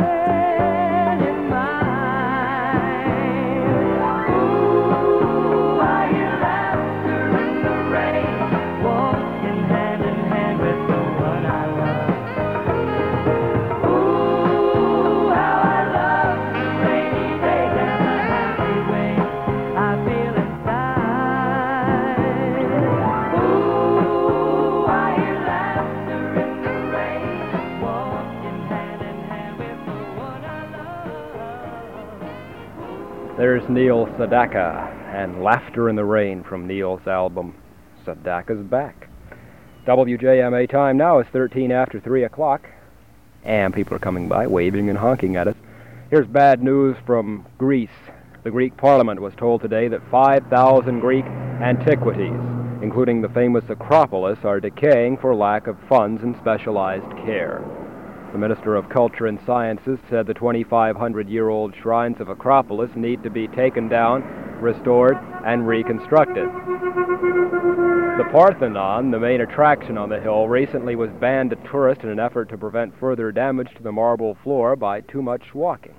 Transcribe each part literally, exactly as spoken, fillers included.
There's Neil Sedaka and Laughter in the Rain from Neil's album Sedaka's Back. W J M A time now is thirteen after three o'clock, and people are coming by waving and honking at us. Here's bad news from Greece. The Greek parliament was told today that five thousand Greek antiquities, including the famous Acropolis, are decaying for lack of funds and specialized care. The Minister of Culture and Sciences said the twenty-five hundred year old shrines of Acropolis need to be taken down, restored, and reconstructed. The Parthenon, the main attraction on the hill, recently was banned to tourists in an effort to prevent further damage to the marble floor by too much walking.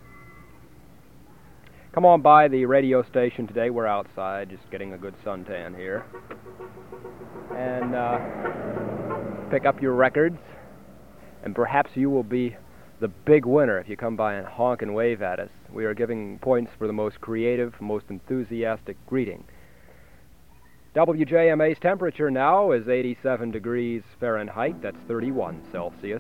Come on by the radio station today. We're outside, just getting a good suntan here. And uh, pick up your records. And perhaps you will be the big winner if you come by and honk and wave at us. We are giving points for the most creative, most enthusiastic greeting. W J M A's temperature now is eighty-seven degrees Fahrenheit. That's thirty-one Celsius.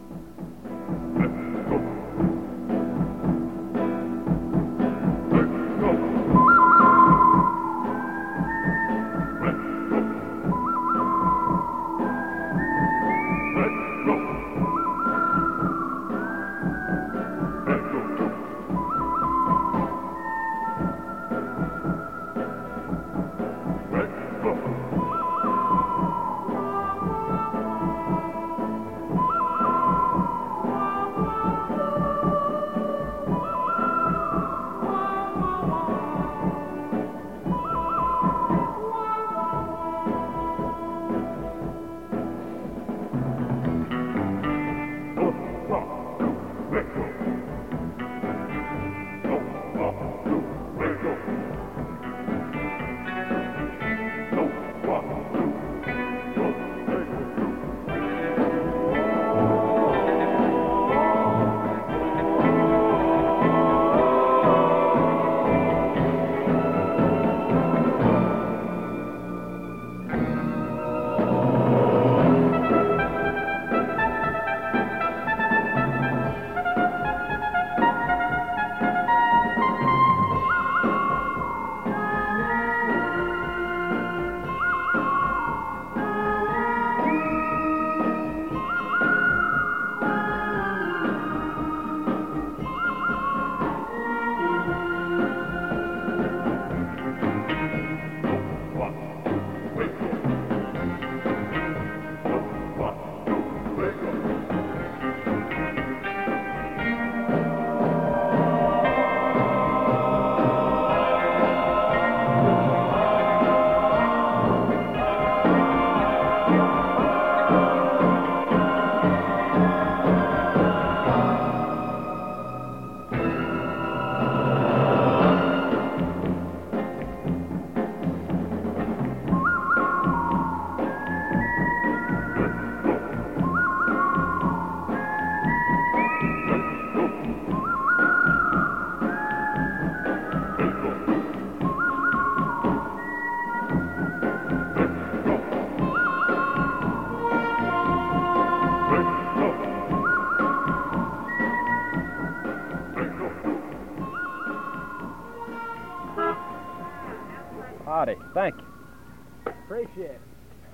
Howdy. Thank you. Appreciate it.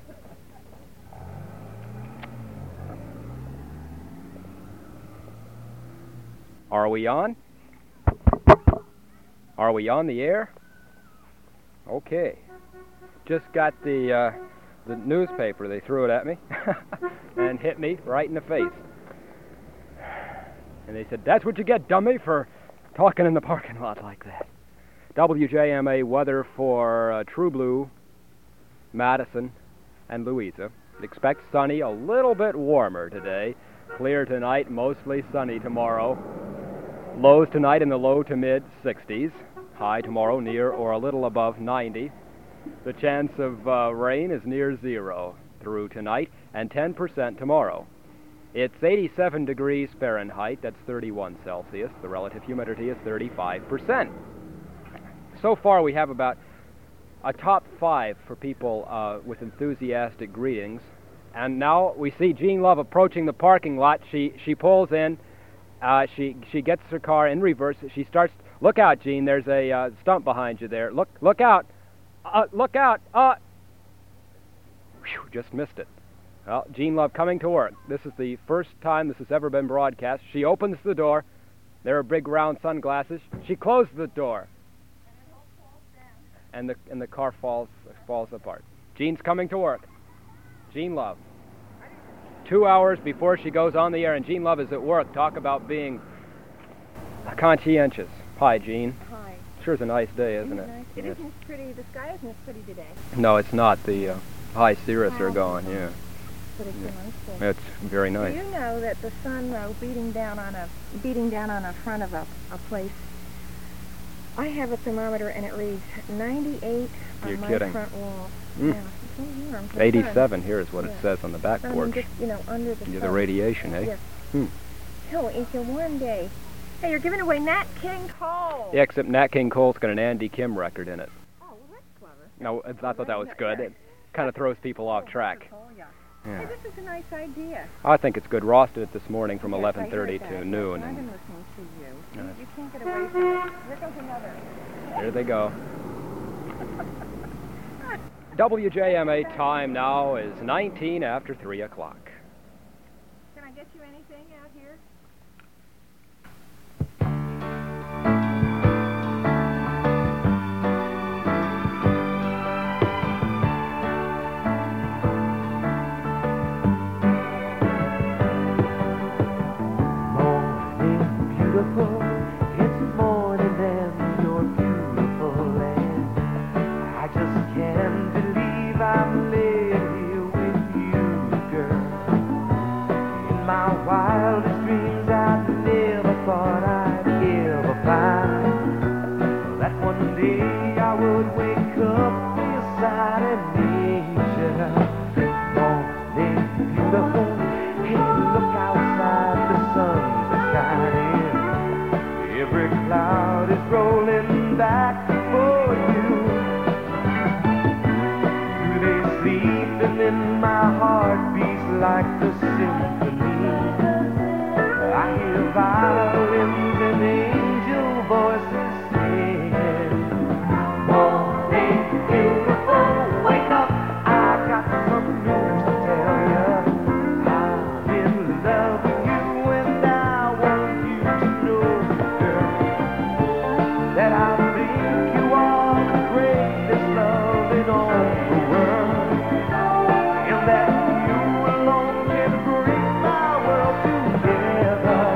Are we on? Are we on the air? Okay. Just got the uh, the newspaper. They threw it at me and hit me right in the face. And they said, "That's what you get, dummy, for talking in the parking lot like that." W J M A weather for uh, True Blue, Madison, and Louisa. Expect sunny, a little bit warmer today. Clear tonight, mostly sunny tomorrow. Lows tonight in the low to mid sixties. High tomorrow near or a little above ninety. The chance of uh, rain is near zero through tonight and ten percent tomorrow. It's eighty-seven degrees Fahrenheit, that's thirty-one Celsius. The relative humidity is thirty-five percent. So far we have about a top five for people uh, with enthusiastic greetings. And now we see Jean Love approaching the parking lot. She she pulls in. Uh, she she gets her car in reverse. She starts. Look out, Jean! There's a uh, stump behind you there. Look look out! Uh, look out! Uh, whew, just missed it. Well, Jean Love coming to work. This is the first time this has ever been broadcast. She opens the door. There are big round sunglasses. She closes the door. And the and the car falls falls apart. Jean's coming to work. Jean Love. Two hours before she goes on the air, and Jean Love is at work. Talk about being conscientious. Hi, Jean. Hi. Sure is a nice day, isn't it? Nice. It yes. isn't as pretty. The sky isn't as pretty today. No, it's not. The uh, high cirrus are gone. Yeah. But it's yeah. a nice day. It's very nice. Do you know that the sun, though, beating down on a beating down on a front of a, a place? I have a thermometer and it reads ninety-eight on You're my kidding. front wall. Mm. Yeah, it's so warm. The eighty-seven sun. here is what Yeah. it says on the back I mean, porch. just, you know, under the Yeah, sun. the radiation, eh? Yes. Hmm. So it's a warm day. Hey, you're giving away Nat King Cole. Yeah, except Nat King Cole's got an Andy Kim record in it. Oh, well, that's clever. No, I thought that was good. It kind of throws people off track. Oh, yeah. Yeah. Hey, this is a nice idea. I think it's good. Ross did it this morning from Yes, eleven thirty I heard that. to noon. I've And been listening to you. Yeah. You, you can't get away from it. Here comes another. there they go. W J M A time now is nineteen after three o'clock. Can I get you anything out here? Morning, beautiful. It's morning and you're beautiful, and I just can't believe I'm laying here with you, girl. In my wildest dreams, I never thought I'd ever find that one day I would wake up beside an angel. Morning, beautiful. Hey, look outside, the sun's a shining. Every cloud is rolling back for you. Do they sleep? And then my heart beats like a symphony. I hear violins and angel voices singing. Morning, beautiful, wake up. I got some news to tell you. I'm in love with you, and I want you to know, girl, that I think you are the greatest love in all the world, and that you alone can bring my world together.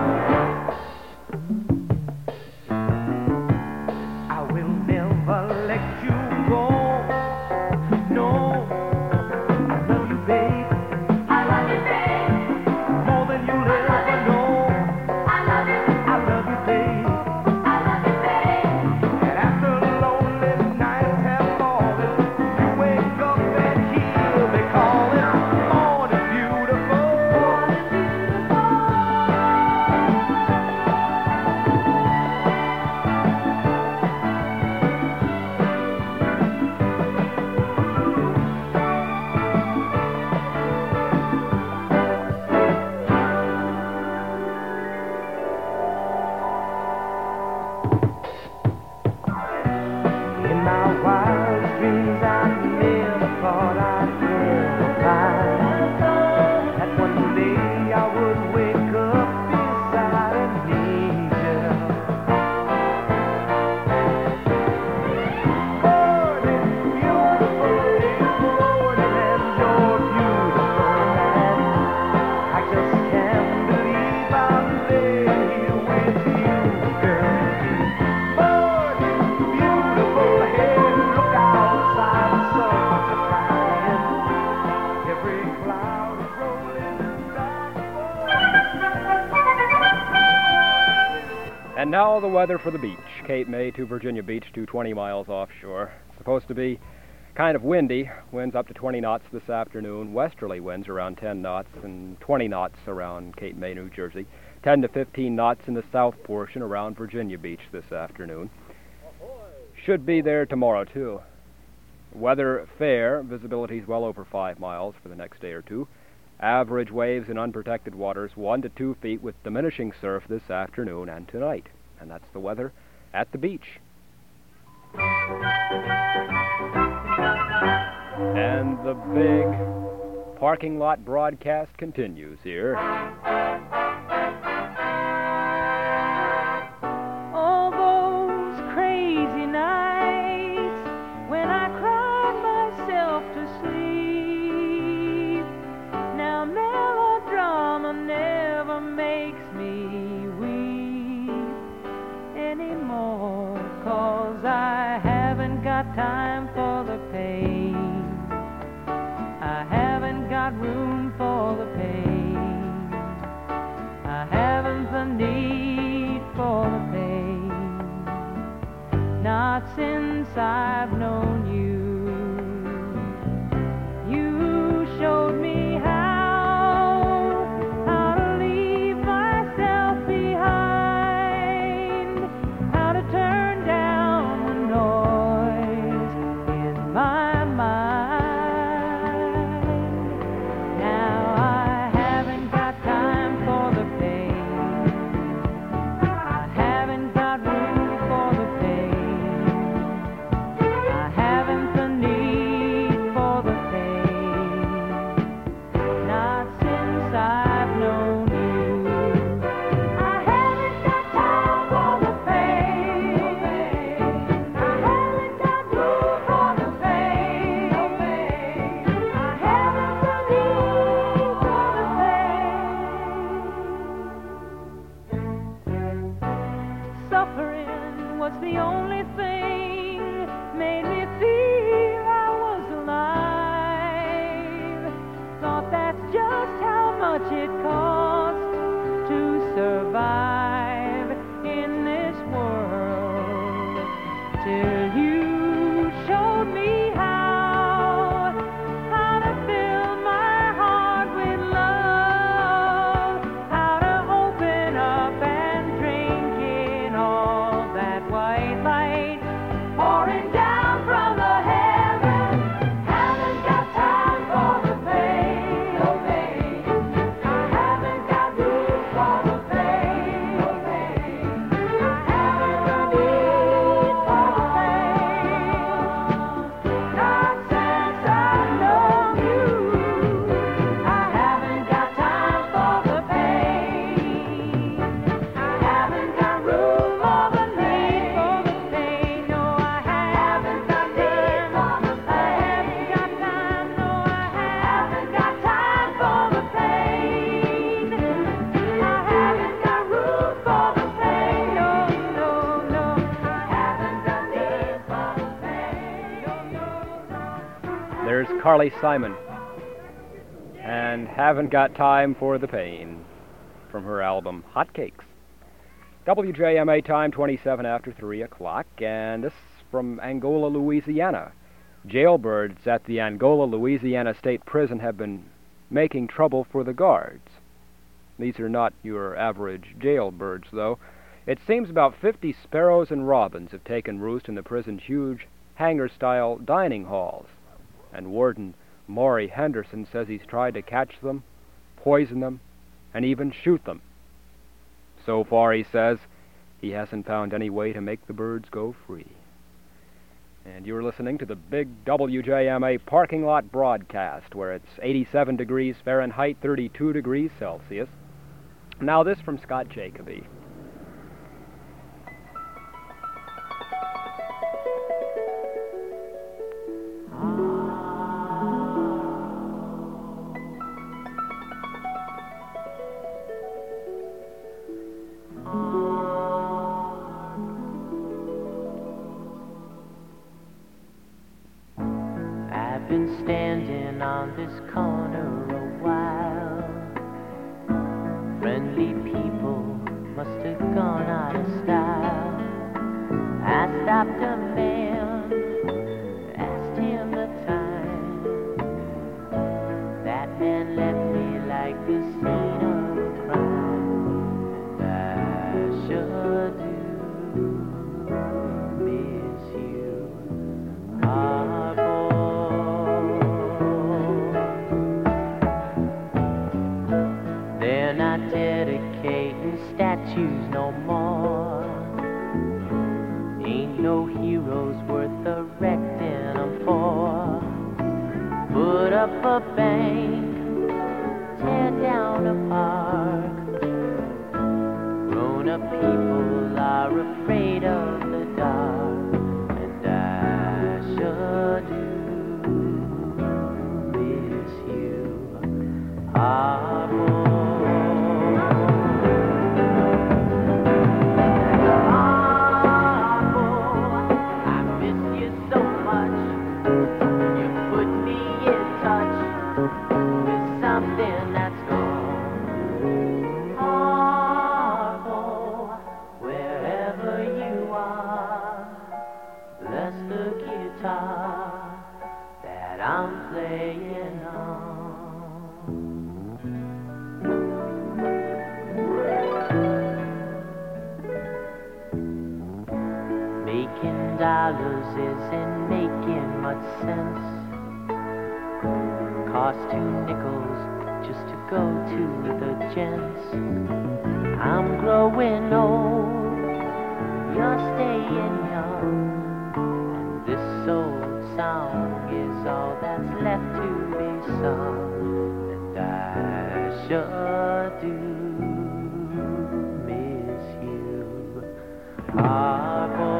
I will never let you go. No, I love you, babe. I love you, babe. More than you'll ever know. I love you. I love you, babe. I love you, babe. And after lonely nights have fallen, you wake up and hear me calling. Morning, beautiful. Morning, In my wildest dreams, I never thought I'd ever find that one day I would wake up beside an angel. Morning, beautiful, it's morning and you're beautiful, and I just can't believe I'm laying here with you, girl. Morning, beautiful, hey, look outside, the sun's a shining. Every cloud is rolling back for And now the weather for the beach. Cape May to Virginia Beach to twenty miles offshore. Supposed to be kind of windy. Winds up to twenty knots this afternoon. Westerly winds around ten knots and twenty knots around Cape May, New Jersey. ten to fifteen knots in the south portion around Virginia Beach this afternoon. Should be there tomorrow, too. Weather fair. Visibility is well over five miles for the next day or two. Average waves in unprotected waters one to two feet with diminishing surf this afternoon and tonight. And that's the weather at the beach. And the big parking lot broadcast continues here. All those crazy nights when I cried myself to sleep. Now melodrama never makes me weep anymore, 'cause I haven't got time for the pain. I haven't got room for the pain. I haven't the need for the pain. Not since I've known you. You showed me how, how to leave myself behind, how to turn down the noise in my mind. Now I haven't got time for the pain. I haven't got room for the pain. I haven't the need for the pain. Not since I've known you. I haven't got time for the pain. I haven't got room for the pain. I haven't the need for the pain. Suffering was the only thing made me feel I was alive. Thought that's just how much it costs to survive in this world. Till you showed me how, how to fill my heart with love, how to open up and drink in all that white light pouring down from the heavens. Haven't got time for the pain, oh pain. I haven't got room for the pain, oh pain. I haven't the need for the pain. Not since I've known you. I haven't got time for the pain. I haven't got room for the need for the pain. No, I haven't got need for the pain. I haven't got time. No, I haven't got time for the pain. I haven't got room for the pain. No, no, no. I haven't got need for the pain. No, no, no. There's Carly Simon. And Haven't Got Time for the Pain from her album Hotcakes. W J M A time, twenty-seven after three o'clock, and this from Angola, Louisiana. Jailbirds at the Angola, Louisiana State Prison have been making trouble for the guards. These are not your average jailbirds, though. It seems about fifty sparrows and robins have taken roost in the prison's huge hangar-style dining halls, and Warden Maury Henderson says he's tried to catch them, poison them, and even shoot them. So far, he says, he hasn't found any way to make the birds go free. And you're listening to the big W J M A parking lot broadcast, where it's eighty-seven degrees Fahrenheit, thirty-two degrees Celsius. Now this from Scott Jacoby. I've been standing on this corner a while. Friendly people must have gone out of style. stopped a man, asked him the time. That man left me like the scene of a crime. And I sure do miss you, Harbor. They're not dedicating statues no more. Ain't no heroes worth erecting them for. Put up a bank, tear down a park. Grown-up people are afraid of the dark. And I sure do miss you, Harbor. Dollars isn't making much sense. Cost two nickels just to go to the gents. I'm growing old, you're staying young, and this old song is all that's left to be sung. And I sure do miss you, Harbor.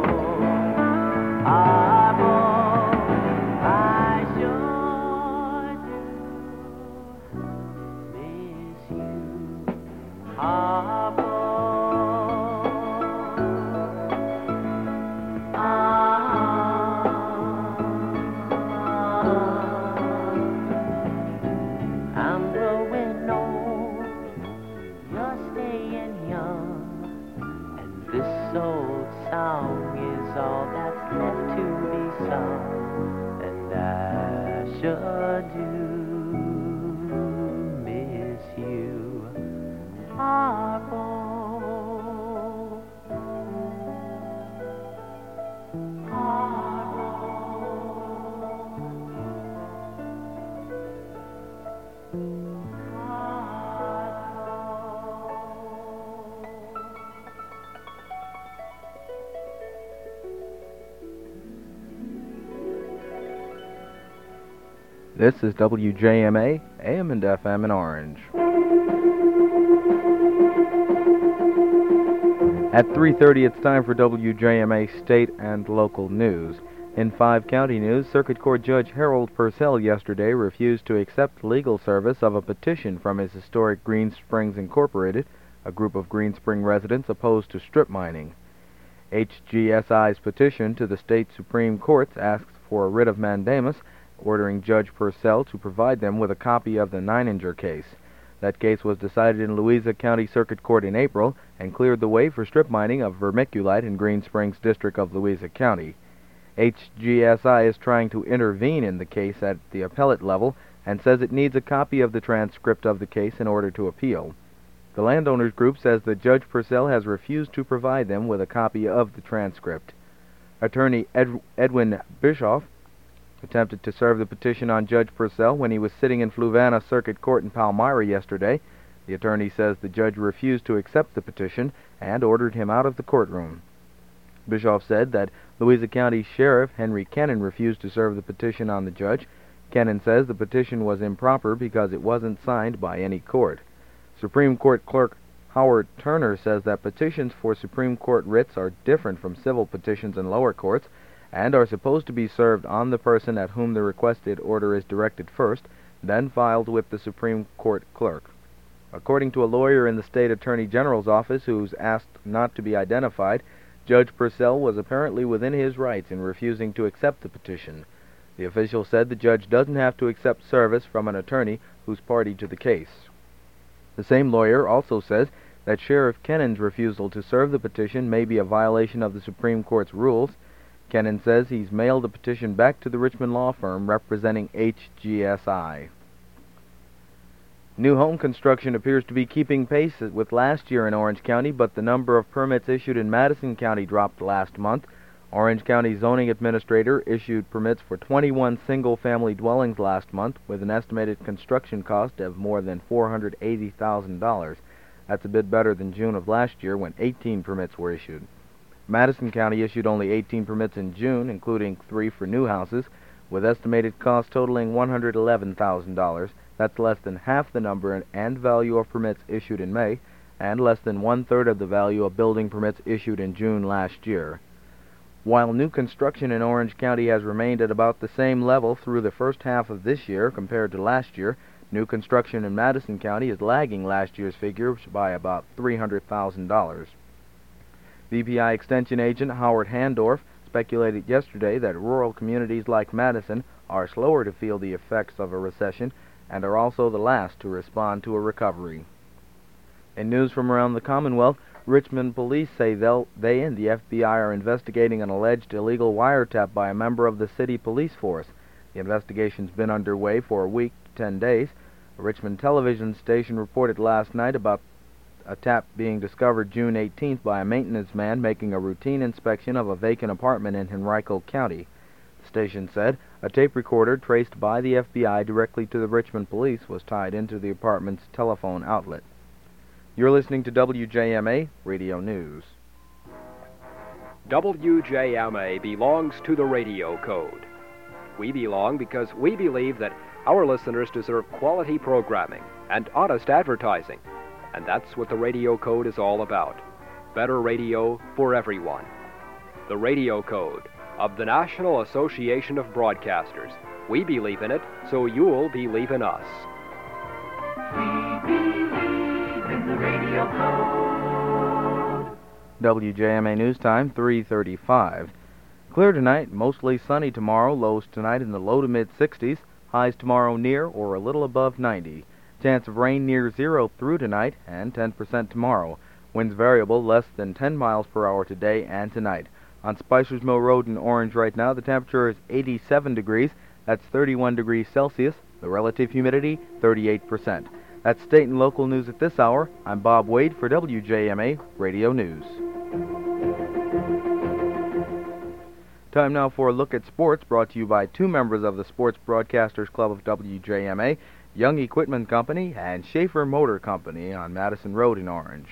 This is W J M A, A M and F M in Orange. At three thirty, it's time for W J M A state and local news. In five county news, Circuit Court Judge Harold Purcell yesterday refused to accept legal service of a petition from his historic Green Springs Incorporated, a group of Green Spring residents opposed to strip mining. H G S I's petition to the state Supreme Court asks for a writ of mandamus, ordering Judge Purcell to provide them with a copy of the Neininger case. That case was decided in Louisa County Circuit Court in April and cleared the way for strip mining of vermiculite in Green Springs District of Louisa County. H G S I is trying to intervene in the case at the appellate level and says it needs a copy of the transcript of the case in order to appeal. The landowners group says that Judge Purcell has refused to provide them with a copy of the transcript. Attorney Ed- Edwin Bischoff attempted to serve the petition on Judge Purcell when he was sitting in Fluvanna Circuit Court in Palmyra yesterday. The attorney says the judge refused to accept the petition and ordered him out of the courtroom. Bischoff said that Louisa County Sheriff Henry Kennan refused to serve the petition on the judge. Kennan says the petition was improper because it wasn't signed by any court. Supreme Court Clerk Howard Turner says that petitions for Supreme Court writs are different from civil petitions in lower courts and are supposed to be served on the person at whom the requested order is directed first, then filed with the Supreme Court clerk. According to a lawyer in the State Attorney General's office who's asked not to be identified, Judge Purcell was apparently within his rights in refusing to accept the petition. The official said the judge doesn't have to accept service from an attorney who's party to the case. The same lawyer also says that Sheriff Kennan's refusal to serve the petition may be a violation of the Supreme Court's rules. Kennan says he's mailed the petition back to the Richmond law firm representing H G S I. New home construction appears to be keeping pace with last year in Orange County, but the number of permits issued in Madison County dropped last month. Orange County zoning administrator issued permits for twenty-one single-family dwellings last month with an estimated construction cost of more than four hundred eighty thousand dollars. That's a bit better than June of last year when eighteen permits were issued. Madison County issued only eighteen permits in June, including three for new houses, with estimated costs totaling one hundred eleven thousand dollars. That's less than half the number and value of permits issued in May, and less than one-third of the value of building permits issued in June last year. While new construction in Orange County has remained at about the same level through the first half of this year compared to last year, new construction in Madison County is lagging last year's figures by about three hundred thousand dollars. V P I Extension agent Howard Handorf speculated yesterday that rural communities like Madison are slower to feel the effects of a recession and are also the last to respond to a recovery. In news from around the Commonwealth, Richmond police say they'll, they and the F B I are investigating an alleged illegal wiretap by a member of the city police force. The investigation's been underway for a week, ten days. A Richmond television station reported last night about a tap being discovered June eighteenth by a maintenance man making a routine inspection of a vacant apartment in Henrico County. The station said a tape recorder traced by the F B I directly to the Richmond police was tied into the apartment's telephone outlet. You're listening to W J M A Radio News. W J M A belongs to the radio code. We belong because we believe that our listeners deserve quality programming and honest advertising. And that's what the radio code is all about. Better radio for everyone. The radio code of the National Association of Broadcasters. We believe in it, so you'll believe in us. We believe in the radio code. W J M A News Time, three thirty-five. Clear tonight, mostly sunny tomorrow, lows tonight in the low to mid-sixties, highs tomorrow near or a little above ninety. Chance of rain near zero through tonight and ten percent tomorrow. Winds variable less than ten miles per hour today and tonight. On Spicers Mill Road in Orange right now, the temperature is eighty-seven degrees. That's thirty-one degrees Celsius. The relative humidity, thirty-eight percent. That's state and local news at this hour. I'm Bob Wade for W J M A Radio News. Time now for a look at sports, brought to you by two members of the Sports Broadcasters Club of W J M A, Young Equipment Company and Schaefer Motor Company on Madison Road in Orange.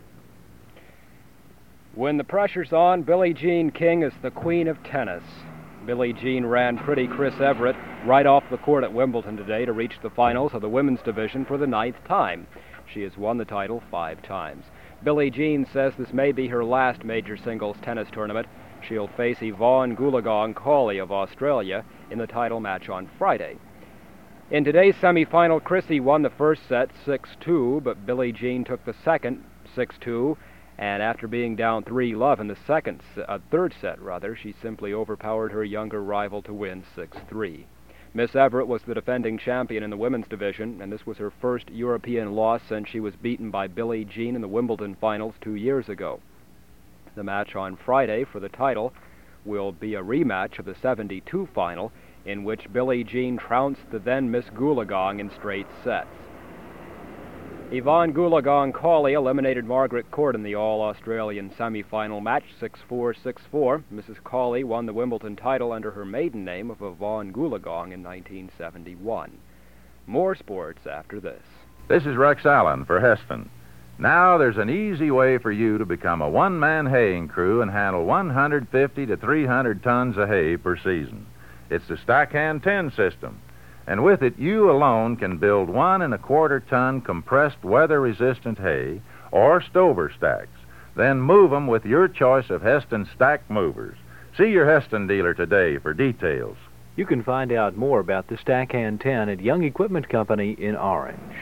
When the pressure's on, Billie Jean King is the queen of tennis. Billie Jean ran pretty Chris Everett right off the court at Wimbledon today to reach the finals of the women's division for the ninth time. She has won the title five times. Billie Jean says this may be her last major singles tennis tournament. She'll face Yvonne Goolagong Cawley of Australia in the title match on Friday. In today's semifinal, Chrissy won the first set six two, but Billie Jean took the second six two, and after being down three love in the second, uh, third set, rather, she simply overpowered her younger rival to win six three. Miss Everett was the defending champion in the women's division, and this was her first European loss since she was beaten by Billie Jean in the Wimbledon finals two years ago. The match on Friday for the title will be a rematch of the seventy-two final, in which Billie Jean trounced the then Miss Goolagong in straight sets. Yvonne Goolagong Cawley eliminated Margaret Court in the All-Australian semi-final match six four, six four. Missus Cawley won the Wimbledon title under her maiden name of Yvonne Goolagong in nineteen seventy-one. More sports after this. This is Rex Allen for Heston. Now there's an easy way for you to become a one-man haying crew and handle one hundred fifty to three hundred tons of hay per season. It's the Stackhand ten system. And with it, you alone can build one and a quarter ton compressed weather-resistant hay or stover stacks. Then move them with your choice of Heston stack movers. See your Heston dealer today for details. You can find out more about the Stackhand ten at Young Equipment Company in Orange.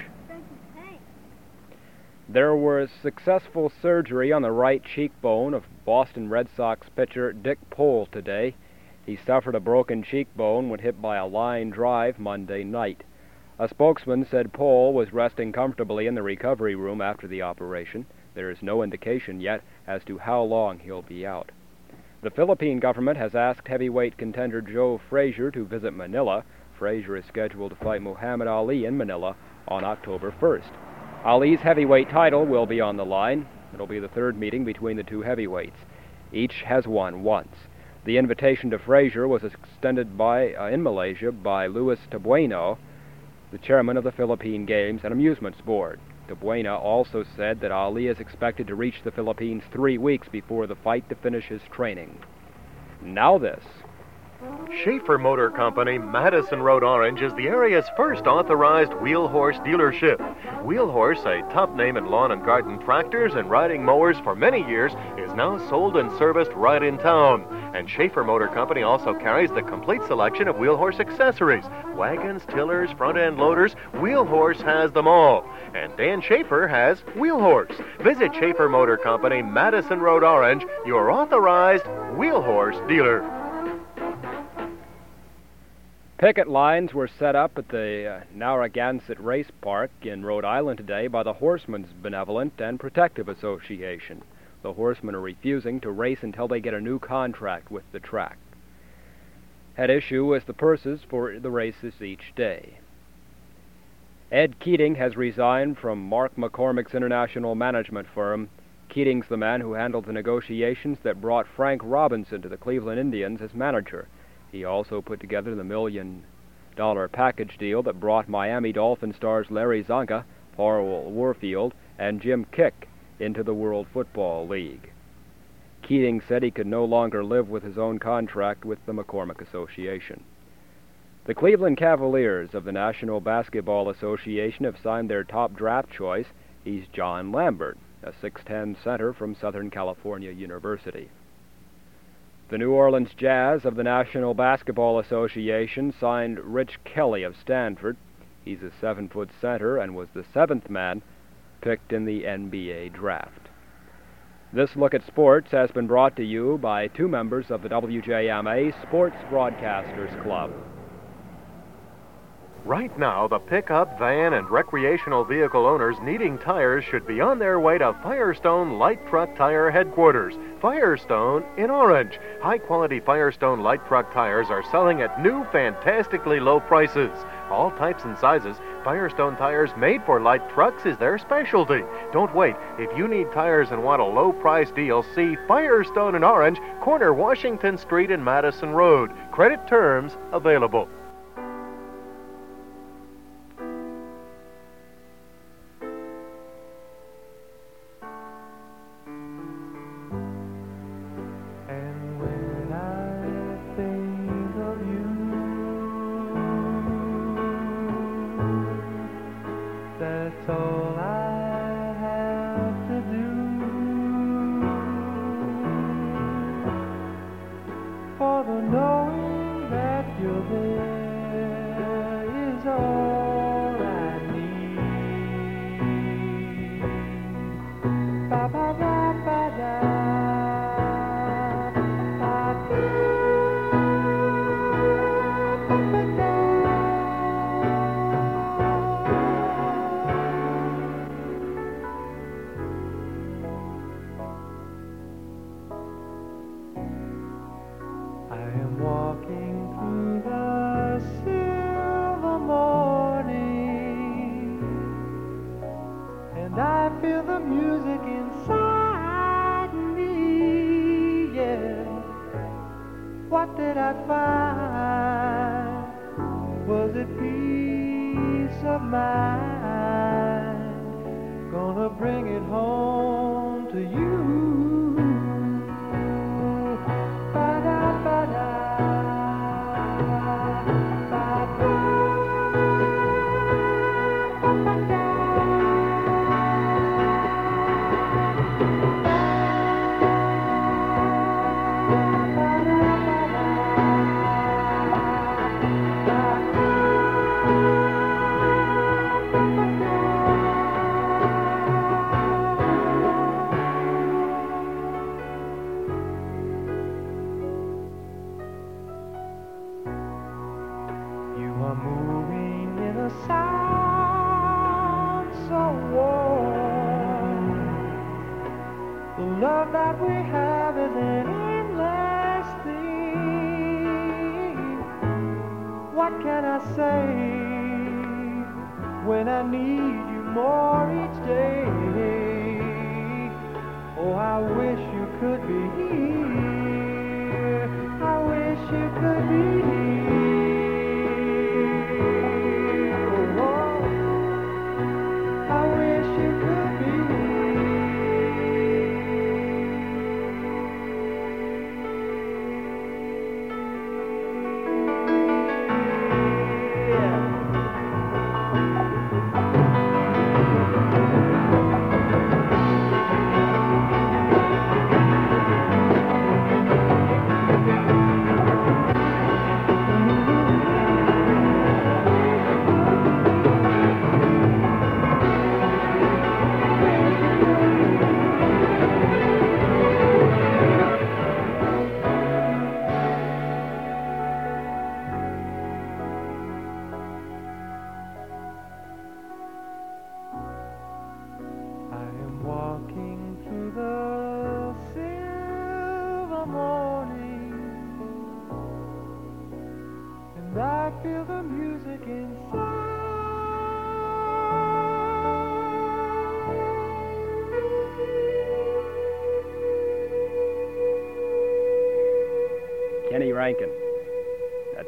There was successful surgery on the right cheekbone of Boston Red Sox pitcher Dick Pole today. He suffered a broken cheekbone when hit by a line drive Monday night. A spokesman said Pole was resting comfortably in the recovery room after the operation. There is no indication yet as to how long he'll be out. The Philippine government has asked heavyweight contender Joe Frazier to visit Manila. Frazier is scheduled to fight Muhammad Ali in Manila on October first. Ali's heavyweight title will be on the line. It'll be the third meeting between the two heavyweights. Each has won once. The invitation to Frazier was extended by uh, in Malaysia by Luis Tabueno, the chairman of the Philippine Games and Amusements Board. Tabuena also said that Ali is expected to reach the Philippines three weeks before the fight to finish his training. Now this. Schaefer Motor Company, Madison Road, Orange, is the area's first authorized Wheel Horse dealership. Wheel Horse, a top name in lawn and garden tractors and riding mowers for many years, is now sold and serviced right in town. And Schaefer Motor Company also carries the complete selection of Wheel Horse accessories. Wagons, tillers, front-end loaders, Wheel Horse has them all. And Dan Schaefer has Wheel Horse. Visit Schaefer Motor Company, Madison Road, Orange, your authorized Wheel Horse dealer. Picket lines were set up at the uh, Narragansett Race Park in Rhode Island today by the Horsemen's Benevolent and Protective Association. The horsemen are refusing to race until they get a new contract with the track. At issue is the purses for the races each day. Ed Keating has resigned from Mark McCormick's international management firm. Keating's the man who handled the negotiations that brought Frank Robinson to the Cleveland Indians as manager. He also put together the million-dollar package deal that brought Miami Dolphin stars Larry Zonka, Paul Warfield, and Jim Kick into the World Football League. Keating said he could no longer live with his own contract with the McCormick Association. The Cleveland Cavaliers of the National Basketball Association have signed their top draft choice. He's John Lambert, a six ten center from Southern California University. The New Orleans Jazz of the National Basketball Association signed Rich Kelly of Stanford. He's a seven-foot center and was the seventh man picked in the N B A draft. This look at sports has been brought to you by two members of the W J M A Sports Broadcasters Club. Right now, the pickup, van, and recreational vehicle owners needing tires should be on their way to Firestone Light Truck Tire Headquarters. Firestone in Orange. High-quality Firestone light truck tires are selling at new, fantastically low prices. All types and sizes, Firestone tires made for light trucks is their specialty. Don't wait. If you need tires and want a low-price deal, see Firestone in Orange, corner Washington Street and Madison Road. Credit terms available. That's all I have to do for the knowing that you're there. love that we have is an endless thing. What can I say when I need you more each day? Oh, I wish you could be here. I wish you could be here. Oh, oh. I wish you could be Kenny Rankin. That's,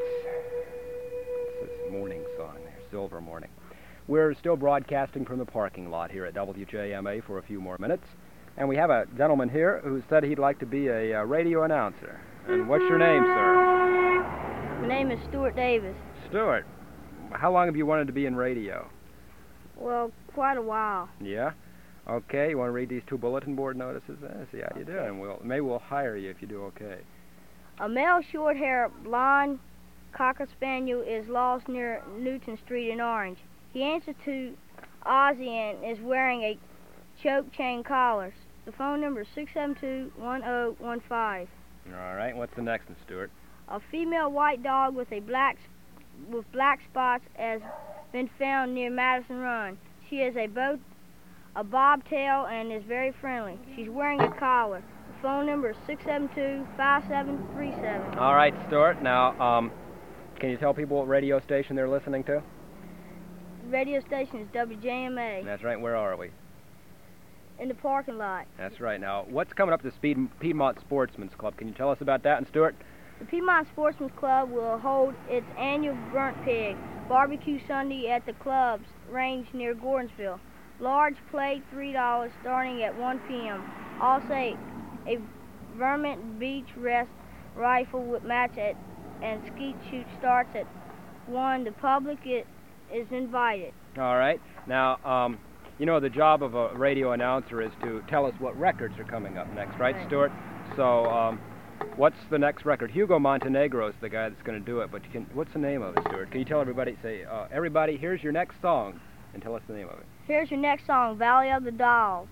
that's his morning song there, Silver Morning. We're still broadcasting from the parking lot here at W J M A for a few more minutes. And we have a gentleman here who said he'd like to be a uh, radio announcer. And what's your name, sir? My name is Stuart Davis. Stuart, how long have you wanted to be in radio? Well, quite a while. Yeah? Okay, you want to read these two bulletin board notices? Uh, see how you do, and we'll, maybe we'll hire you if you do okay. A male short-haired blonde Cocker Spaniel is lost near Newton Street in Orange. He answers to Ozzy and is wearing a choke chain collar. The phone number is six seven two, one zero one five. All right, what's the next one, Stuart? A female white dog with a black with black spots has been found near Madison Run. She has a boat, a bobtail, and is very friendly. She's wearing a collar. The phone number is six seven two, five seven three seven. All right, Stuart. Now, um, can you tell people what radio station they're listening to? The radio station is W J M A. That's right. Where are we? In the parking lot. That's right. Now, what's coming up to Speed Piedmont Sportsman's Club? Can you tell us about that, and Stuart? The Piedmont Sportsman's Club will hold its annual Burnt Pig Barbecue Sunday at the club's range near Gordonsville. Large plate, three dollars, starting at one p m Also, a Vermont Beach Rest rifle with match at and skeet shoot starts at one. The public is, is invited. All right. Now, um, you know, the job of a radio announcer is to tell us what records are coming up next, right, Right. Stuart? So, um, what's the next record? Hugo Montenegro is the guy that's going to do it, but you can, what's the name of it, Stuart? Can you tell everybody, say, uh, everybody, here's your next song, and tell us the name of it. Here's your next song, Valley of the Dolls.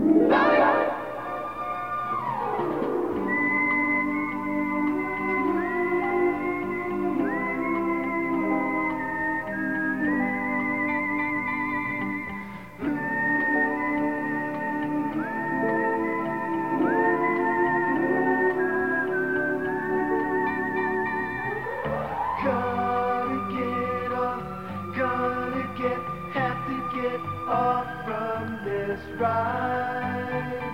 Gonna get off, gonna get, have to get off from this ride.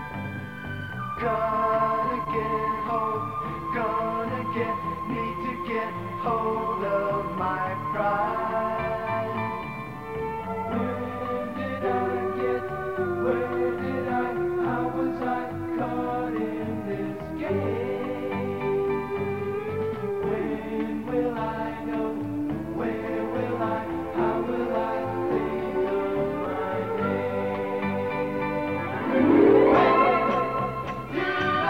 Gotta get home, gonna get, need to get hold of my pride. Where did I get, where did I, how was I caught in this game? When will I know? Where will I? How will I think of my name?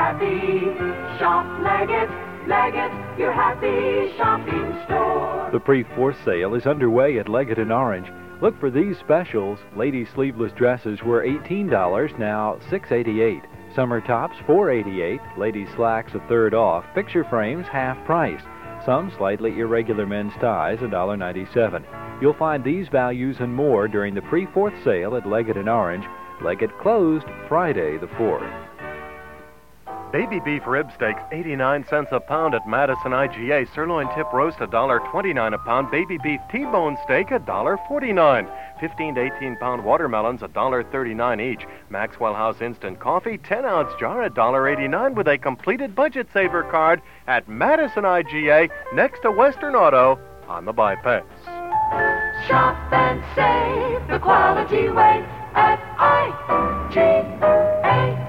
happy. Shop Leggett, Leggett, your happy shopping store. The pre-fourth sale is underway at Leggett and Orange. Look for these specials. Ladies' sleeveless dresses were eighteen dollars, now six eighty-eight. Summer tops, four eighty-eight. Ladies' slacks a third off. Picture frames, half price. Some slightly irregular men's ties, one ninety-seven. You'll find these values and more during the pre-fourth sale at Leggett and Orange. Leggett closed Friday the fourth. Baby beef rib steaks, eighty-nine cents a pound at Madison I G A. Sirloin tip roast, one dollar twenty-nine a pound. Baby beef T-bone steak, one dollar forty-nine. fifteen to eighteen pound watermelons, one dollar thirty-nine each. Maxwell House instant coffee, ten ounce jar, one dollar eighty-nine with a completed budget saver card at Madison I G A next to Western Auto on the bypass. Shop and save the quality way at I G A.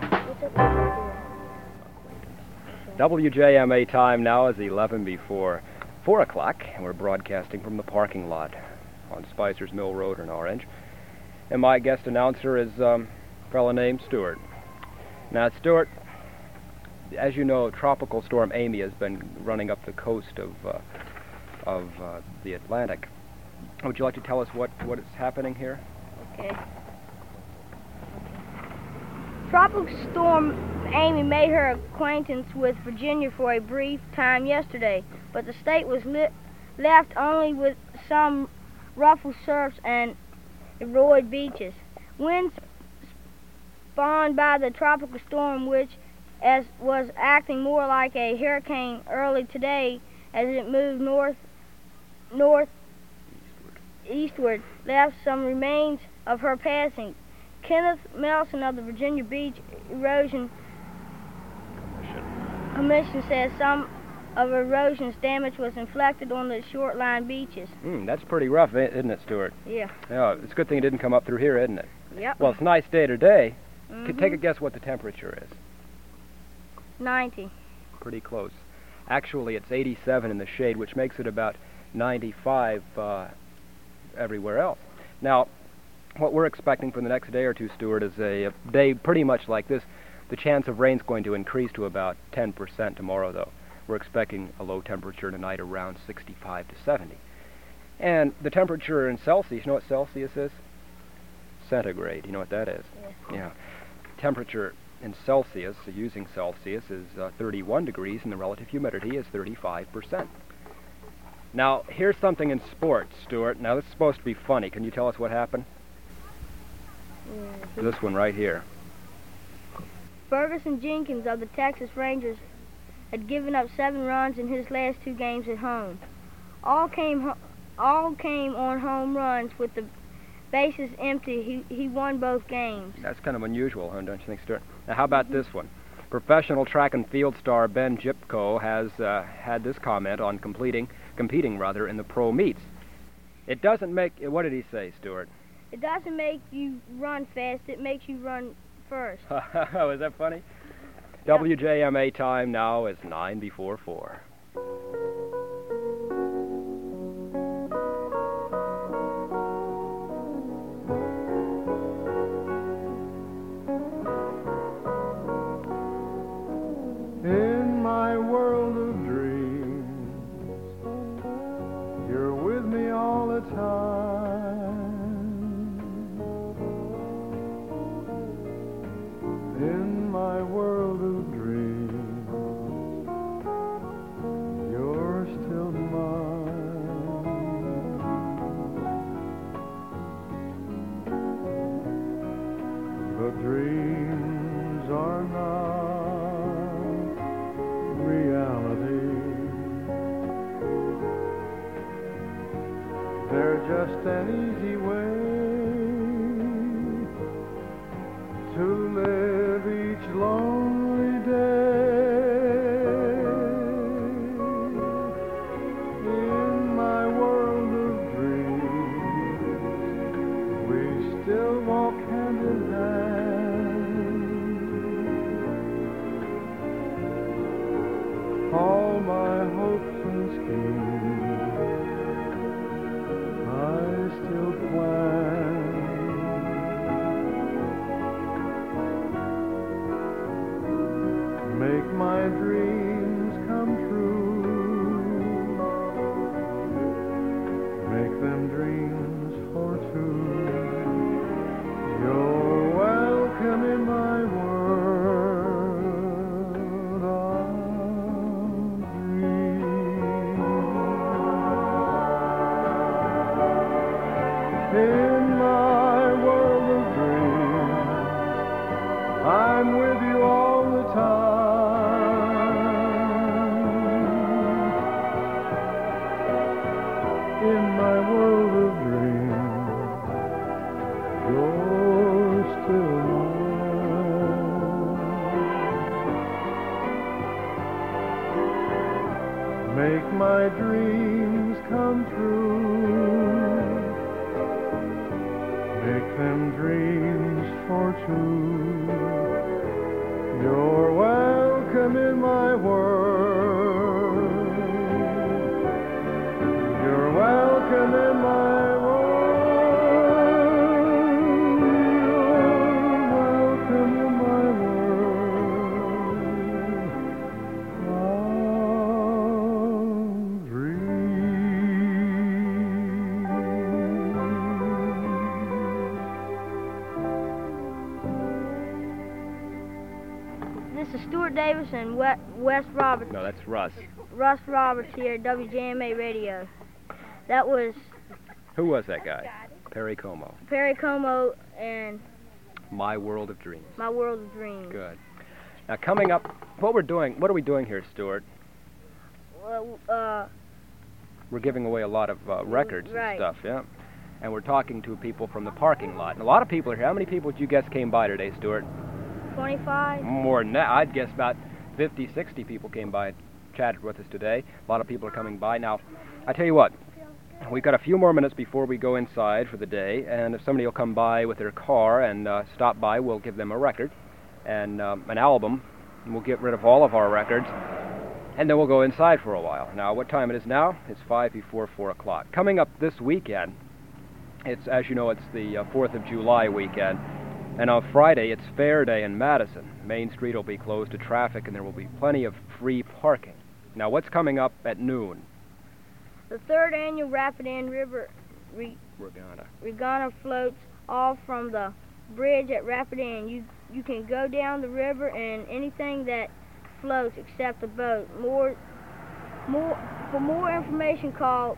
W J M A time now is eleven before four o'clock, and we're broadcasting from the parking lot on Spicer's Mill Road in Orange. And my guest announcer is um, a fellow named Stuart. Now, Stuart, as you know, Tropical Storm Amy has been running up the coast of uh, of uh, the Atlantic. Would you like to tell us what, what is happening here? Okay. Tropical Storm Amy made her acquaintance with Virginia for a brief time yesterday, but the state was li- left only with some ruffled surfs and eroded beaches. Winds spawned by the tropical storm, which as was acting more like a hurricane early today as it moved north, north, eastward, left some remains of her passing. Kenneth Melson of the Virginia Beach Erosion Commission says some of erosion's damage was inflicted on the short-line beaches. Mm, that's pretty rough, isn't it, Stuart? Yeah. Yeah, it's a good thing it didn't come up through here, isn't it? Yep. Well, it's a nice day today. Mm-hmm. Could take a guess what the temperature is. ninety. Pretty close. Actually, it's eighty-seven in the shade, which makes it about ninety-five uh, everywhere else. Now, what we're expecting for the next day or two, Stuart, is a, a day pretty much like this. The chance of rain's going to increase to about ten percent tomorrow, though. We're expecting a low temperature tonight around sixty-five to seventy. And the temperature in Celsius, you know what Celsius is? Centigrade. You know what that is? Yeah. Yeah. Temperature in Celsius, uh, using Celsius, is uh, thirty-one degrees, and the relative humidity is thirty-five percent. Now, here's something in sports, Stuart. Now, this is supposed to be funny. Can you tell us what happened? Mm-hmm. This one right here. Ferguson Jenkins of the Texas Rangers had given up seven runs in his last two games at home. All came ho- all came on home runs with the bases empty. He he won both games. That's kind of unusual, huh, don't you think, Stuart? Now, how about this one? Professional track and field star Ben Jipko has uh, had this comment on completing, competing rather, in the pro meets. It doesn't make. What did he say, Stuart? It doesn't make you run fast. It makes you run first. Was that funny? Yeah. W J M A time now is nine before four. In my world of dreams, you're with me all the time. In my world of dreams, you're still mine. But dreams are not reality. They're just an easy way to live each lonely day. In my world of dreams, we still walk hand in hand. All my hopes and schemes, I still plan. my dreams come true. Make them dreams for two. You're welcome in my world of dreams. In my world of dreams, I'm with you all the time. In my world of dreams, you're still mine. Make my dreams come true. Make them dreams for two. You're welcome in my world. You're welcome in my world. You're welcome in my world of This is Stuart Davis and We- Wes Roberts. No, that's Russ. Russ Roberts here at W J M A Radio. That was Who was that guy? Perry Como. Perry Como and My World of Dreams. My World of Dreams. Good. Now, coming up, what we're doing, what are we doing here, Stuart? Well, uh, We're giving away a lot of uh, records Right. and stuff, yeah? And we're talking to people from the parking lot. And a lot of people are here. How many people did you guess came by today, Stuart? twenty-five. More than that. I'd guess about fifty, sixty people came by and chatted with us today. A lot of people are coming by. Now, I tell you what, we've got a few more minutes before we go inside for the day, and if somebody will come by with their car and uh, stop by, we'll give them a record and um, an album, and we'll get rid of all of our records, and then we'll go inside for a while. Now, what time it is now? It's five before four o'clock. Coming up this weekend, it's, as you know, it's the uh, fourth of July weekend, and on Friday, it's Fair Day in Madison. Main Street will be closed to traffic, and there will be plenty of free parking. Now, what's coming up at noon? The third annual Rapidan River Re- Regana. Regana floats off from the bridge at Rapidan. You you can go down the river and anything that floats except the boat. More more for more information, call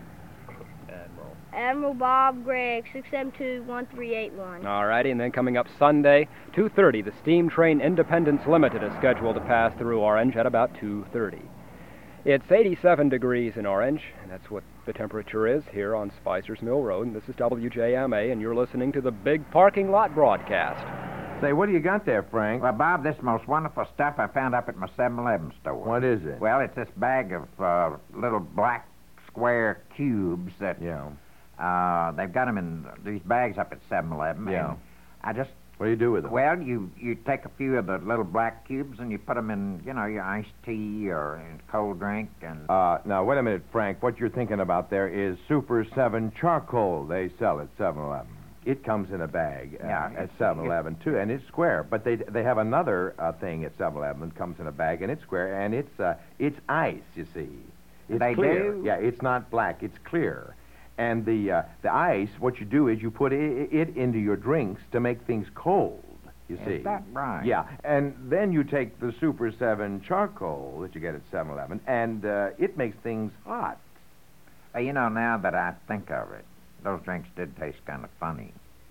Admiral. Admiral Bob Gregg, six seven two, one three eight one. All righty, and then coming up Sunday, two thirty, the steam train Independence Limited is scheduled to pass through Orange at about two thirty. It's eighty-seven degrees in Orange, and that's what the temperature is here on Spicer's Mill Road. And this is W J M A, and you're listening to the Big Parking Lot Broadcast. Say, what do you got there, Frank? Well, Bob, this most wonderful stuff I found up at my seven eleven store. What is it? Well, it's this bag of uh, little black square cubes that... Yeah. Uh, they've got them in these bags up at seven eleven. Yeah. I just... What do you do with them? Well, you, you take a few of the little black cubes and you put them in, you know, your iced tea or in cold drink and... Uh, now, wait a minute, Frank. What you're thinking about there is Super seven charcoal they sell at seven eleven. It comes in a bag uh, Yeah, at it's- seven eleven, too, and it's square. But they they have another uh, thing at seven eleven that comes in a bag, and it's square, and it's uh, it's ice, you see. It's They clear. do? Yeah, it's not black, it's clear. And the uh, the ice, what you do is you put it, it into your drinks to make things cold, you see. Is that right? Yeah, and then you take the Super seven charcoal that you get at seven eleven, and uh, it makes things hot. Uh, you know, now that I think of it, those drinks did taste kind of funny.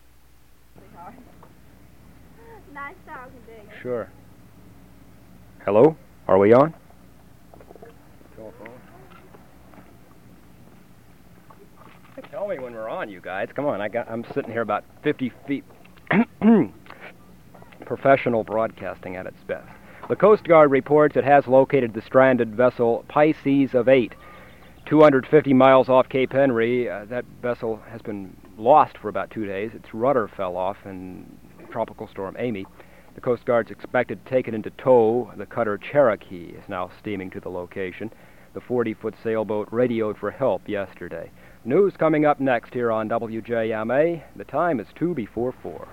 Nice talking to you. Sure. Hello? Are we on? Telephone. Tell me when we're on, you guys. Come on, I got. I'm sitting here about fifty feet. Professional broadcasting at its best. The Coast Guard reports it has located the stranded vessel Pisces of eight, two hundred fifty miles off Cape Henry. Uh, that vessel has been lost for about two days. Its rudder fell off in Tropical Storm Amy. The Coast Guard's expected to take it into tow. The cutter Cherokee is now steaming to the location. The forty-foot sailboat radioed for help yesterday. News coming up next here on W J M A. The time is two before four.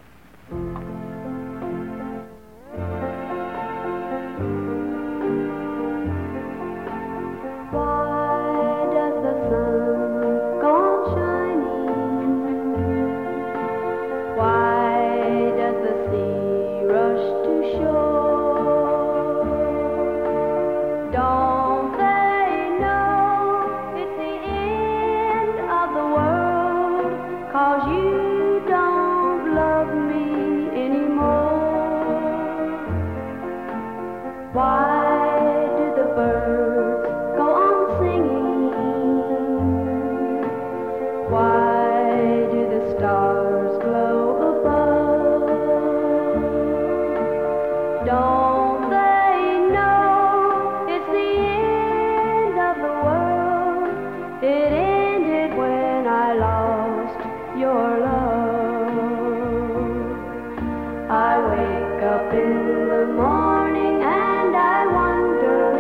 Don't they know it's the end of the world? It ended when I lost your love. I wake up in the morning and I wonder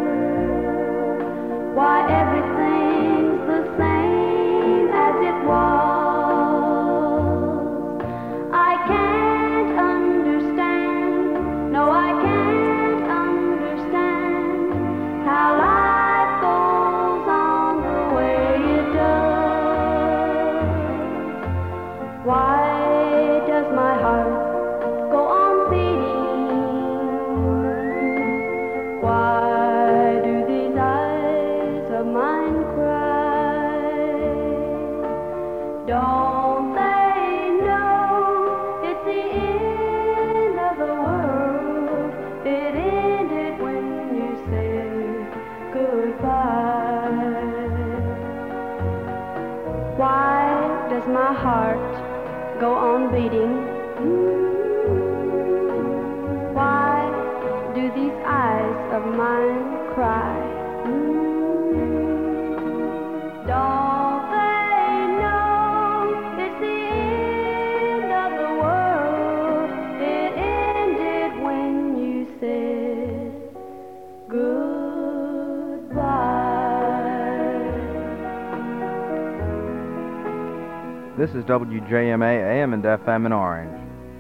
why everything's the same as it was. I can't understand, no I can't understand how life goes on the way it does. Why does my heart go on beating? Why do these eyes of mine cry? Don't they know it's the end of the world? It ended when you said goodbye. Why does my heart go on beating? Why do these eyes of mine cry? Don't they know it's the end of the world? It ended when you said goodbye. This is W J M A A M and F M in Orange.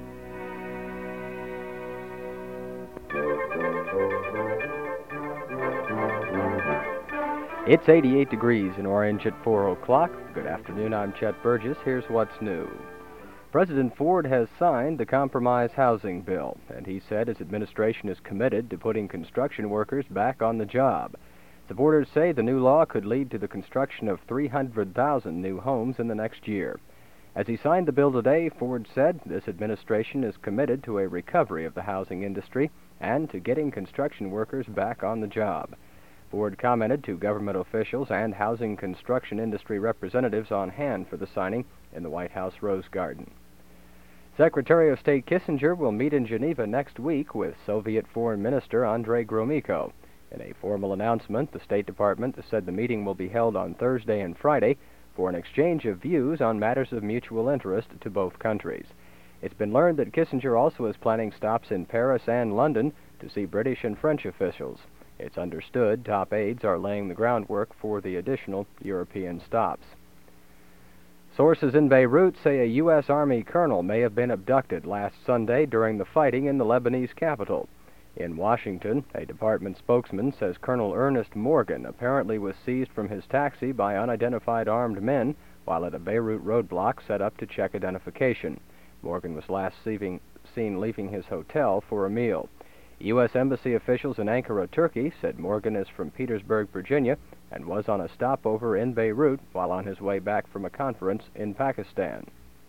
It's eighty-eight degrees in Orange at four o'clock. Good afternoon, I'm Chet Burgess. Here's what's new. President Ford has signed the Compromise Housing Bill, and he said his administration is committed to putting construction workers back on the job. Supporters say the new law could lead to the construction of three hundred thousand new homes in the next year. As he signed the bill today, Ford said this administration is committed to a recovery of the housing industry and to getting construction workers back on the job. Ford commented to government officials and housing construction industry representatives on hand for the signing in the White House Rose Garden. Secretary of State Kissinger will meet in Geneva next week with Soviet Foreign Minister Andrei Gromyko. In a formal announcement, the State Department said the meeting will be held on Thursday and Friday for an exchange of views on matters of mutual interest to both countries. It's been learned that Kissinger also is planning stops in Paris and London to see British and French officials. It's understood top aides are laying the groundwork for the additional European stops. Sources in Beirut say a U S Army colonel may have been abducted last Sunday during the fighting in the Lebanese capital. In Washington, a department spokesman says Colonel Ernest Morgan apparently was seized from his taxi by unidentified armed men while at a Beirut roadblock set up to check identification. Morgan was last seen leaving his hotel for a meal. U S Embassy officials in Ankara, Turkey, said Morgan is from Petersburg, Virginia, and was on a stopover in Beirut while on his way back from a conference in Pakistan.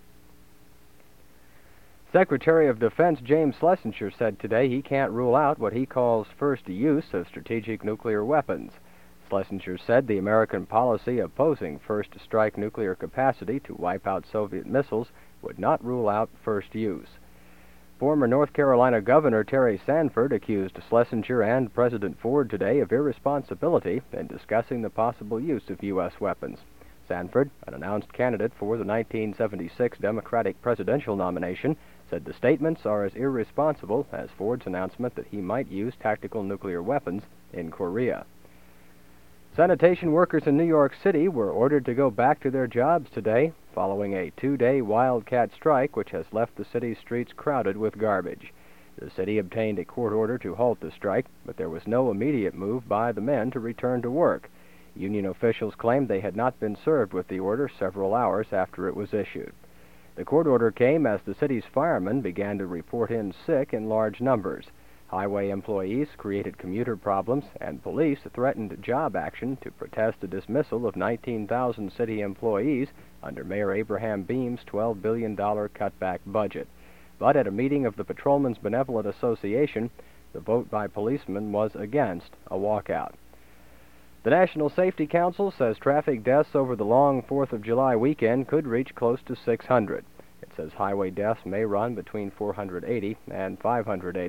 Secretary of Defense James Schlesinger said today he can't rule out what he calls first use of strategic nuclear weapons. Schlesinger said the American policy opposing first strike nuclear capacity to wipe out Soviet missiles would not rule out first use. Former North Carolina Governor Terry Sanford accused Schlesinger and President Ford today of irresponsibility in discussing the possible use of U S weapons. Sanford, an announced candidate for the nineteen seventy-six Democratic presidential nomination, said the statements are as irresponsible as Ford's announcement that he might use tactical nuclear weapons in Korea. Sanitation workers in New York City were ordered to go back to their jobs today following a two-day wildcat strike which has left the city's streets crowded with garbage. The city obtained a court order to halt the strike, but there was no immediate move by the men to return to work. Union officials claimed they had not been served with the order several hours after it was issued. The court order came as the city's firemen began to report in sick in large numbers. Highway employees created commuter problems, and police threatened job action to protest the dismissal of nineteen thousand city employees under Mayor Abraham Beam's twelve billion dollars cutback budget. But at a meeting of the Patrolmen's Benevolent Association, the vote by policemen was against a walkout. The National Safety Council says traffic deaths over the long fourth of July weekend could reach close to six hundred. It says highway deaths may run between four hundred eighty and five hundred eighty.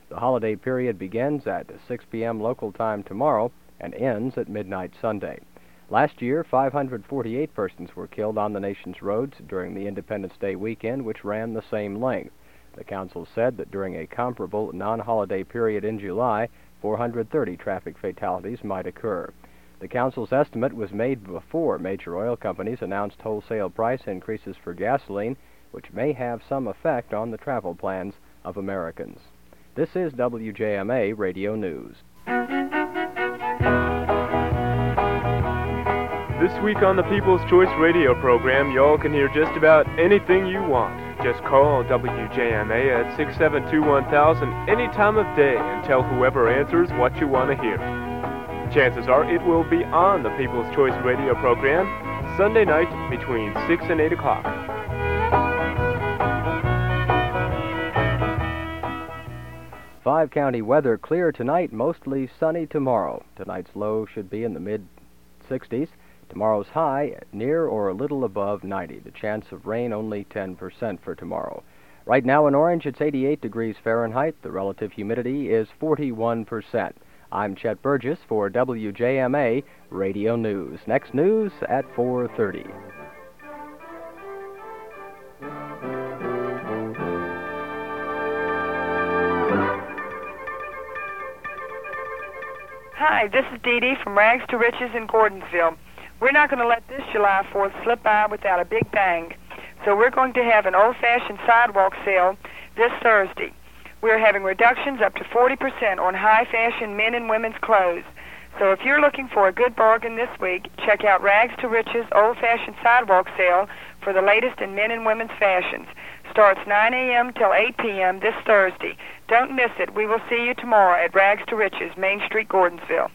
The holiday period begins at six p.m. local time tomorrow and ends at midnight Sunday. Last year, five hundred forty-eight persons were killed on the nation's roads during the Independence Day weekend, which ran the same length. The council said that during a comparable non-holiday period in July, four hundred thirty traffic fatalities might occur. The council's estimate was made before major oil companies announced wholesale price increases for gasoline, which may have some effect on the travel plans of Americans. This is W J M A Radio News. This week on the People's Choice Radio program, y'all can hear just about anything you want. Just call W J M A at six seven two one thousand any time of day and tell whoever answers what you want to hear. Chances are it will be on the People's Choice Radio program Sunday night between six and eight o'clock. Five-county weather clear tonight, mostly sunny tomorrow. Tonight's low should be in the mid-sixties. Tomorrow's high near or a little above ninety. The chance of rain only ten percent for tomorrow. Right now in Orange, it's eighty-eight degrees Fahrenheit. The relative humidity is forty-one percent. I'm Chet Burgess for W J M A Radio News. Next news at four thirty. Hi, this is Dee Dee from Rags to Riches in Gordonsville. We're not going to let this July fourth slip by without a big bang. So we're going to have an old-fashioned sidewalk sale this Thursday. We're having reductions up to forty percent on high-fashion men and women's clothes. So if you're looking for a good bargain this week, check out Rags to Riches Old-Fashioned Sidewalk Sale for the latest in men and women's fashions. Starts nine a.m. till eight p.m. this Thursday. Don't miss it. We will see you tomorrow at Rags to Riches, Main Street, Gordonsville.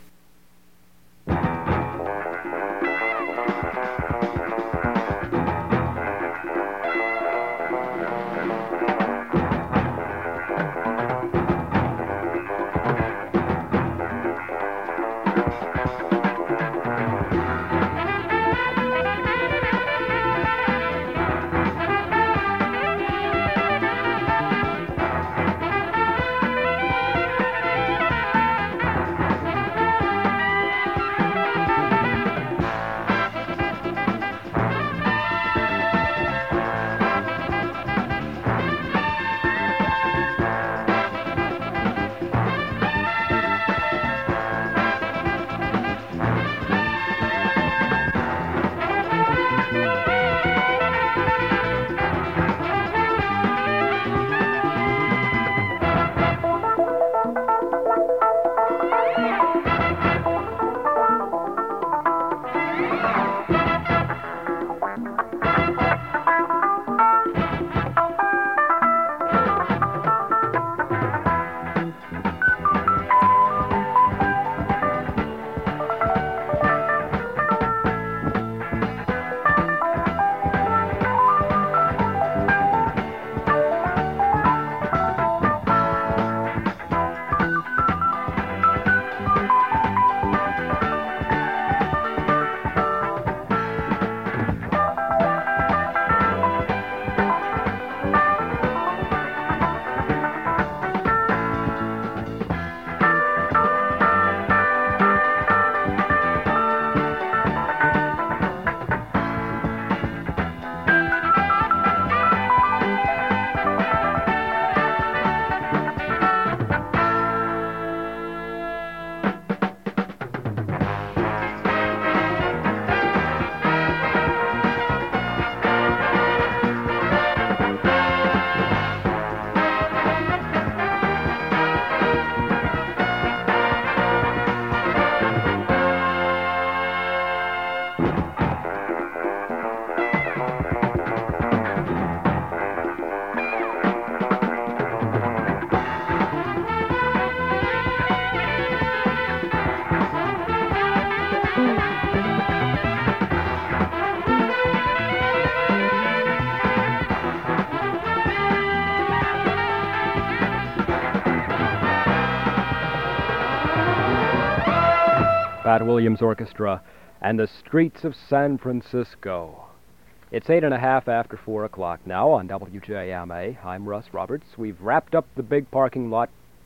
Pat Williams Orchestra and the Streets of San Francisco. It's eight and a half after four o'clock now on W J M A. I'm Russ Roberts. We've wrapped up the big parking lot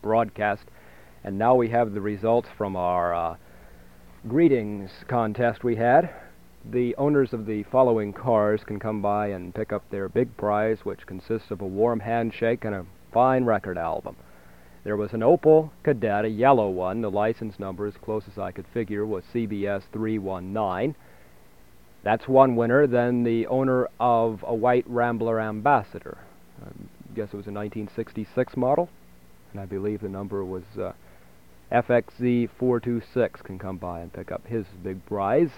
broadcast. And now we have the results from our uh, greetings contest we had. The owners of the following cars can come by and pick up their big prize, which consists of a warm handshake and a fine record album. There was an Opel Kadett, a yellow one. The license number, as close as I could figure, was C B S three one nine. That's one winner. Then the owner of a white Rambler Ambassador. I guess it was a nineteen sixty-six model, and I believe the number was uh, F X Z four two six, can come by and pick up his big prize.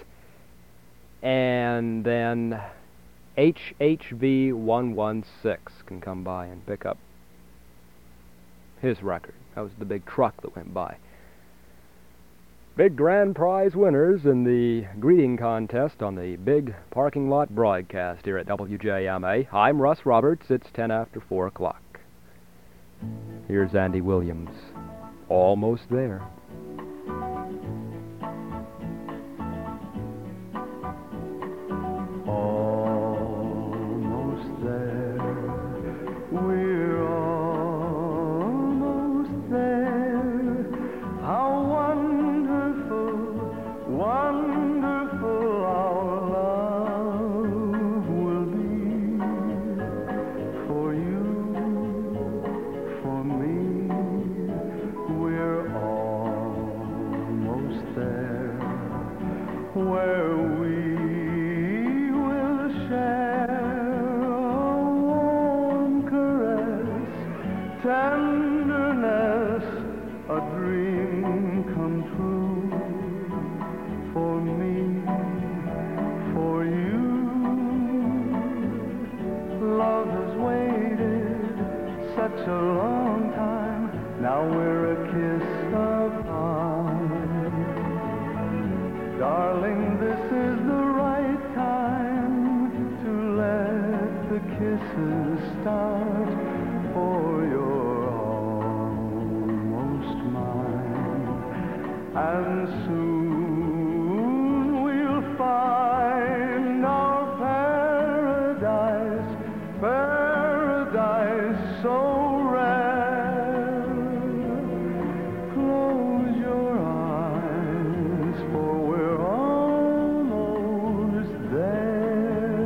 And then H H V one one six can come by and pick up his record. That was the big truck that went by. Big grand prize winners in the greeting contest on the big parking lot broadcast here at W J M A. I'm Russ Roberts. It's ten after four o'clock. Here's Andy Williams. Almost There. Almost there, we're almost there. How wonderful, wonderful our love will be. For you, for me, we're almost there. Where we tenderness, a dream come true. For me, for you, love has waited such a long time. Now we're a kiss apart. Darling, this is the right time to let the kisses start. For you're almost mine, and soon we'll find our paradise, paradise so rare. Close your eyes, for we're almost there.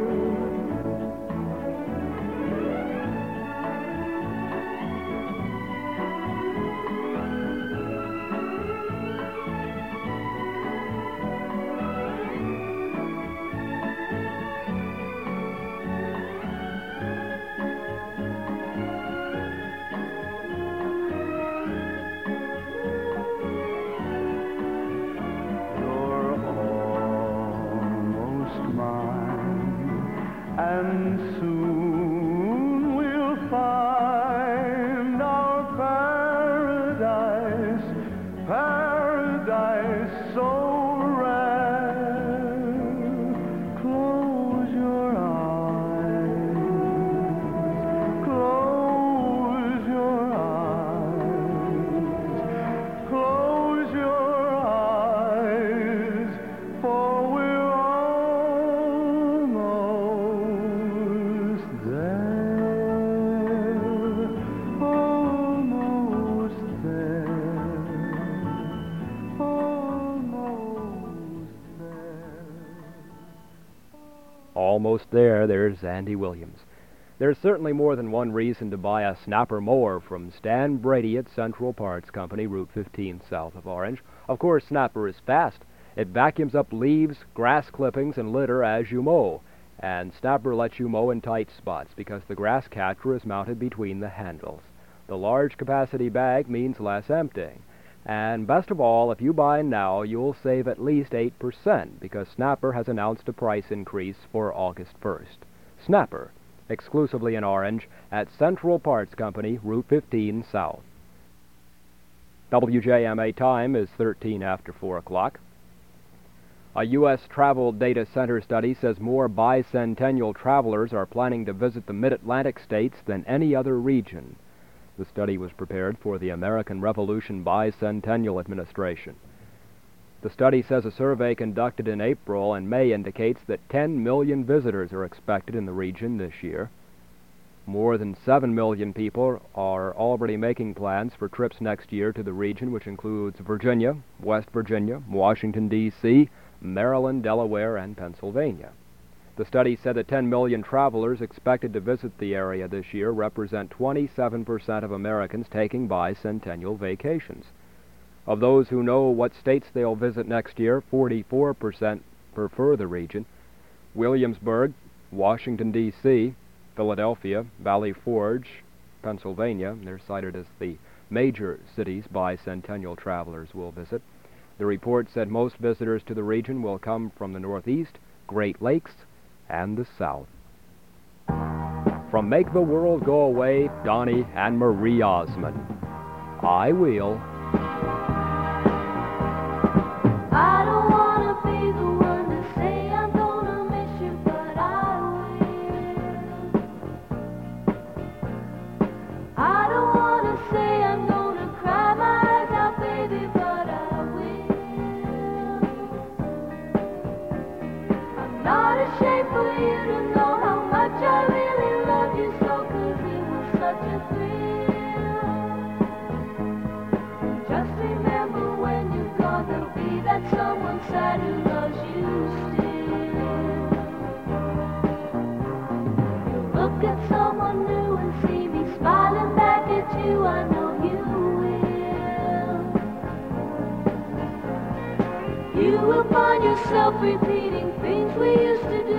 And soon we'll find our paradise, paradise so rare. Close your eyes, close your eyes, close your eyes, for we're almost there, almost there, almost there. Almost there, there's Andy Williams. There's certainly more than one reason to buy a Snapper mower from Stan Brady at Central Parts Company, Route fifteen south of Orange. Of course, Snapper is fast. It vacuums up leaves, grass clippings, and litter as you mow. And Snapper lets you mow in tight spots because the grass catcher is mounted between the handles. The large capacity bag means less emptying. And best of all, if you buy now, you'll save at least eight percent because Snapper has announced a price increase for August first. Snapper, exclusively in Orange, at Central Parts Company, Route fifteen South. W J M A time is thirteen after four o'clock. A U S Travel Data Center study says more bicentennial travelers are planning to visit the Mid-Atlantic states than any other region. The study was prepared for the American Revolution Bicentennial Administration. The study says a survey conducted in April and May indicates that ten million visitors are expected in the region this year. More than seven million people are already making plans for trips next year to the region, which includes Virginia, West Virginia, Washington, D C, Maryland, Delaware, and Pennsylvania. The study said that ten million travelers expected to visit the area this year represent twenty-seven percent of Americans taking bicentennial vacations. Of those who know what states they'll visit next year, forty-four percent prefer the region. Williamsburg, Washington, D C, Philadelphia, Valley Forge, Pennsylvania, they're cited as the major cities bicentennial travelers will visit. The report said most visitors to the region will come from the Northeast, Great Lakes, and the South. From Make the World Go Away, Donnie and Marie Osmond. I will. I don't wanna be the one to say I'm gonna miss you, but I will. I don't wanna say I'm gonna cry my eyes out, baby, but I will. I'm not ashamed for you to know how much I really love you so, 'cause it was such a thrill. Just remember when you're gone, there'll be that someone sad who loves you still. You'll look at someone new and see me smiling back at you, I know you will. You will find yourself repeating things we used to do.